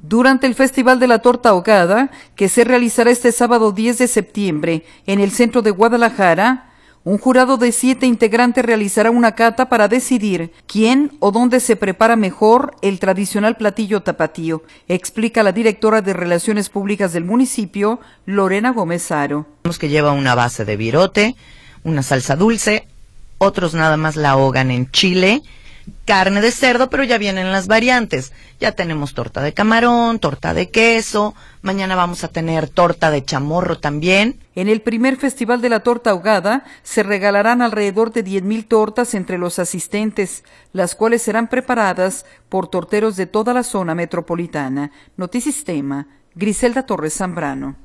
Durante el Festival de la Torta Ahogada, que se realizará este sábado 10 de septiembre en el centro de Guadalajara, un jurado de 7 integrantes realizará una cata para decidir quién o dónde se prepara mejor el tradicional platillo tapatío, explica la directora de Relaciones Públicas del municipio, Lorena Gómez Haro. Que lleva una base de virote, una salsa dulce, otros nada más la ahogan en chile, carne de cerdo, pero ya vienen las variantes. Ya tenemos torta de camarón, torta de queso, mañana vamos a tener torta de chamorro también. En el primer Festival de la Torta Ahogada se regalarán alrededor de 10,000 tortas entre los asistentes, las cuales serán preparadas por torteros de toda la zona metropolitana. Notisistema, Griselda Torres Zambrano.